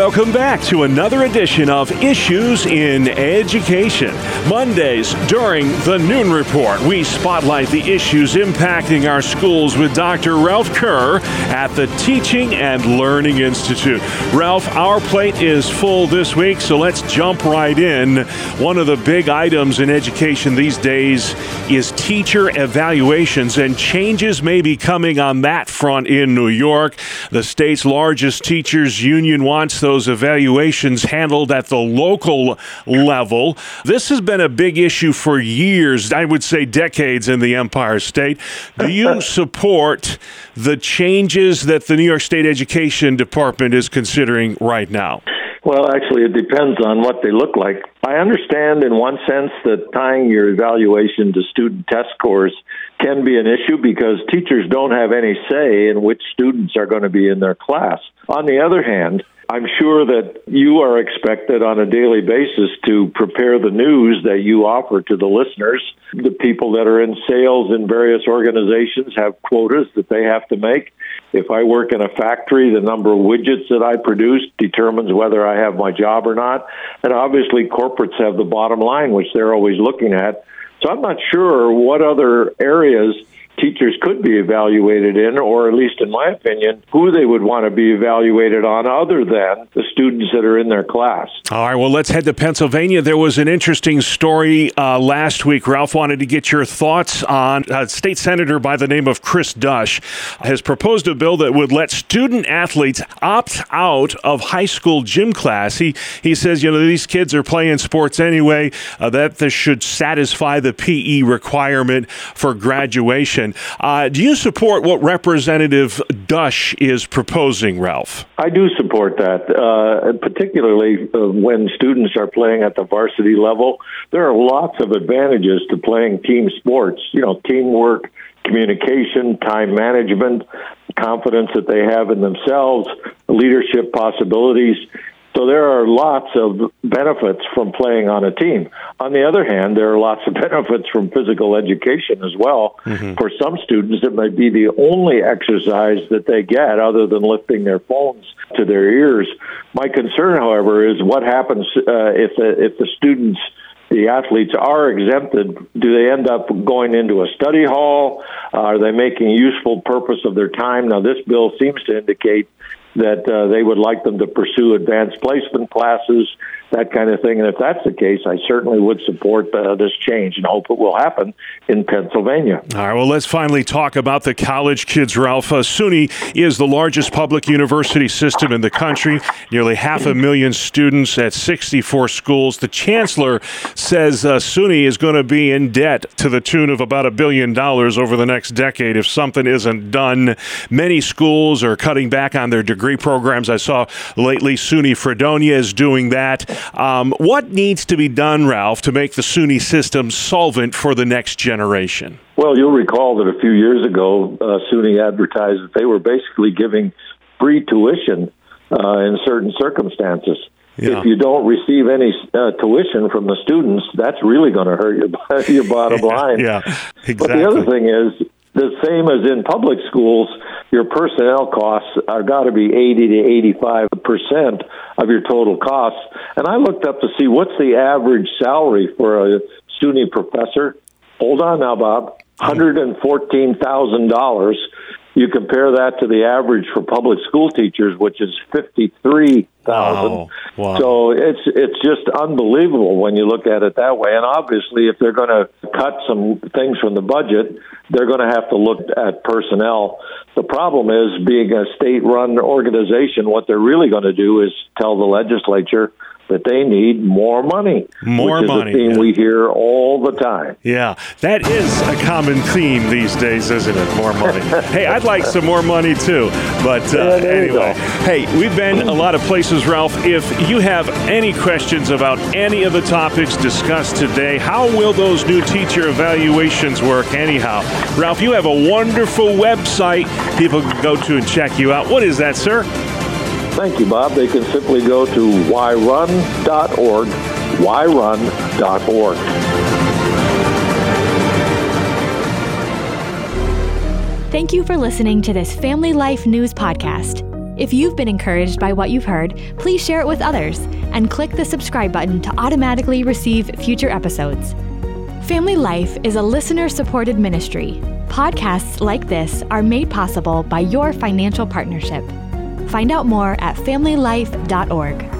Welcome back to another edition of Issues in Education. Mondays during the Noon Report, we spotlight the issues impacting our schools with Dr. Ralph Kerr at the Teaching and Learning Institute. Ralph, our plate is full this week, so let's jump right in. One of the big items in education these days is teacher evaluations, and changes may be coming on that front in New York. The state's largest teachers union wants those evaluations handled at the local level. This has been a big issue for years, I would say decades in the Empire State. Do you support the changes that the New York State Education Department is considering right now? Well, actually, it depends on what they look like. I understand in one sense that tying your evaluation to student test scores can be an issue because teachers don't have any say in which students are going to be in their class. On the other hand, I'm sure that you are expected on a daily basis to prepare the news that you offer to the listeners. The people that are in sales in various organizations have quotas that they have to make. If I work in a factory, the number of widgets that I produce determines whether I have my job or not. And obviously, corporates have the bottom line, which they're always looking at. So I'm not sure what other areas teachers could be evaluated in, or at least in my opinion, who they would want to be evaluated on other than the students that are in their class. All right, well, let's head to Pennsylvania. There was an interesting story last week. Ralph wanted to get your thoughts on a state senator by the name of Chris Dush has proposed a bill that would let student athletes opt out of high school gym class. He says, these kids are playing sports anyway, that this should satisfy the PE requirement for graduation. Do you support what Representative Dush is proposing, Ralph? I do support that, particularly when students are playing at the varsity level. There are lots of advantages to playing team sports, teamwork, communication, time management, confidence that they have in themselves, leadership possibilities. So there are lots of benefits from playing on a team. On the other hand, there are lots of benefits from physical education as well. Mm-hmm. For some students, it might be the only exercise that they get other than lifting their phones to their ears. My concern, however, is what happens if the students, the athletes, are exempted. Do they end up going into a study hall? Are they making useful purpose of their time? Now, this bill seems to indicate that they would like them to pursue advanced placement classes, that kind of thing. And if that's the case, I certainly would support this change and hope it will happen in Pennsylvania. All right, well, let's finally talk about the college kids, Ralph. SUNY is the largest public university system in the country, nearly 500,000 students at 64 schools. The chancellor says SUNY is going to be in debt to the tune of about $1 billion over the next decade if something isn't done. Many schools are cutting back on their degree programs. I saw lately SUNY Fredonia is doing that. What needs to be done, Ralph, to make the SUNY system solvent for the next generation? Well, you'll recall that a few years ago, SUNY advertised that they were basically giving free tuition in certain circumstances. Yeah. If you don't receive any tuition from the students, that's really going to hurt your bottom line. Yeah, exactly. But the other thing is, the same as in public schools, your personnel costs are got to be 80 to 85% of your total costs. And I looked up to see what's the average salary for a SUNY professor. Hold on now, Bob. $114,000. You compare that to the average for public school teachers, which is $53,000. Wow. So it's just unbelievable when you look at it that way. And obviously, if they're going to cut some things from the budget, they're going to have to look at personnel. The problem is, being a state-run organization, what they're really going to do is tell the legislature that they need more money. More money. Which is a theme we hear all the time. Yeah, that is a common theme these days, isn't it? More money. Hey, I'd like some more money too. But anyway, hey, we've been a lot of places, Ralph. If you have any questions about any of the topics discussed today, how will those new teacher evaluations work anyhow? Ralph, you have a wonderful website people can go to and check you out. What is that, sir? Thank you, Bob. They can simply go to yrun.org, yrun.org. Thank you for listening to this Family Life News podcast. If you've been encouraged by what you've heard, please share it with others and click the subscribe button to automatically receive future episodes. Family Life is a listener-supported ministry. Podcasts like this are made possible by your financial partnership. Find out more at familylife.org.